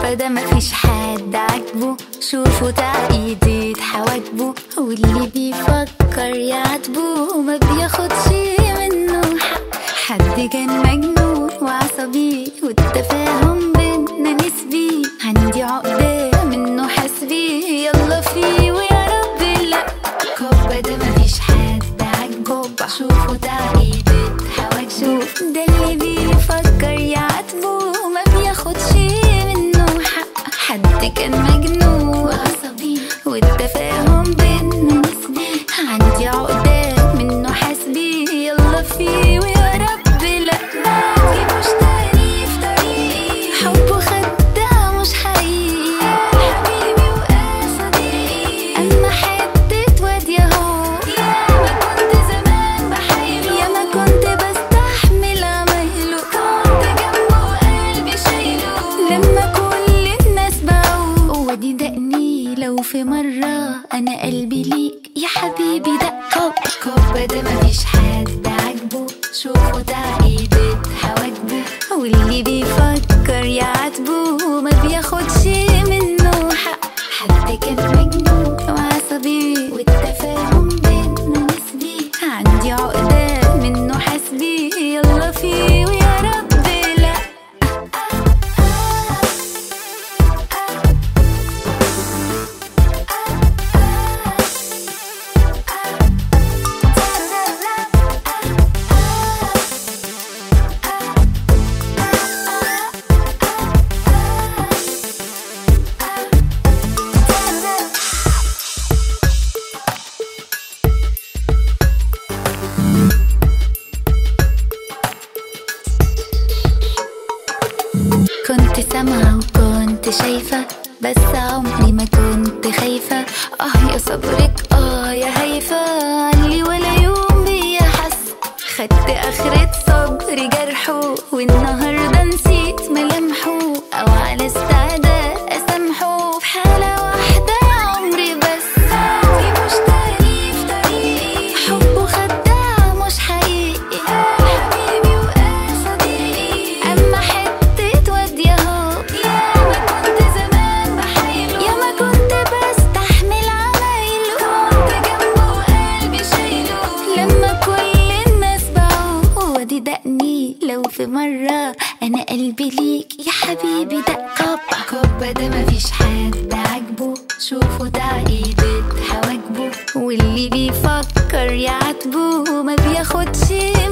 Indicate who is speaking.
Speaker 1: كوبا ده مفيش حد عاجبه، شوفوا تعقيدة حواجبه، واللي بيفكر يعاتبه وما بياخدش منه حق. حد كان مجنون وعصبي والتفاهم بينا نسبي، عندي عقدة منه حسبي، يلا فيه ويا رب لا. كوبا ده مفيش حد عاجبه، شوفوا تعقيدة حواجبه، ده اللي بيفكر يعاتبه وما بياخدش منه حق. حد كان مجنون وعصبي والتفاهم بينا نسبي، عندي عقدة منه حسبي، يلا فيه ويا رب لا. باجي مشتري في طريقي، حبه خداع مش حقيقي، حبيبي وصديقي، اما حتة واد ياهو. ياما كنت زمان بحايله، ياما كنت بستحمل عمايله، كنت جنبه وقلبي شايله لما كل الناس باعوه. وادي دقني لو في مرة انا قلبي ليك يا حبيبي دق. كوبا ده مفيش حد عاجبه، شوفوا تعقيدة حواجبه، واللي بيفكر يعاتبه وما بياخدش منه حق. حد كان مجنون وعصبي والتفاهم بينا نسبي، عندي عقدة منه حسبي، يلا فيه ويا رب لا. كنت سامعة وكنت شايفة، بس عمري ما كنت خايفة. يا صبرك يا هيفا، علي ولا يوم بيا حس. خدت آخرة صبري جرحه، والنهاردة نسيت ملامحه، أو على استعداد أسامحه في حالة واحدة يا عمري بس. باجي مشتري في طريقي، حبه خداع مش حقيقي، حبيبي وصديقي، أما حتة واد ياهو. ياما كنت زمان بحايله، ياما كنت بستحمل عمايله، كنت جنبه وقلبي شايله لما كل الناس باعوه. وادي دقني لو في مرة انا قلبي ليك يا حبيبي دق. كوبا ده مفيش حد عاجبه، شوفوا تعقيدة حواجبه، واللي بيفكر يعاتبه وما بياخدش